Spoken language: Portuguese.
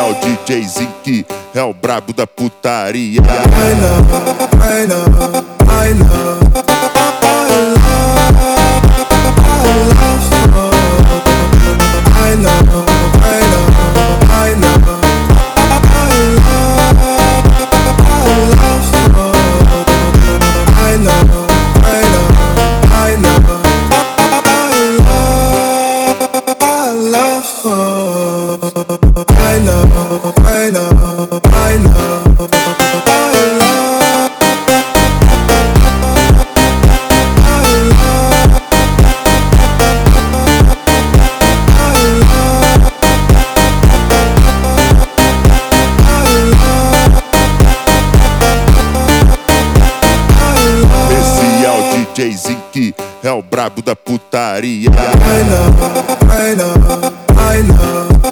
Especial DJ Zinc é o brabo da putaria. I love, I love, I love, I love, I love, DJ Zinc é o brabo da putaria. I love, I love, I love.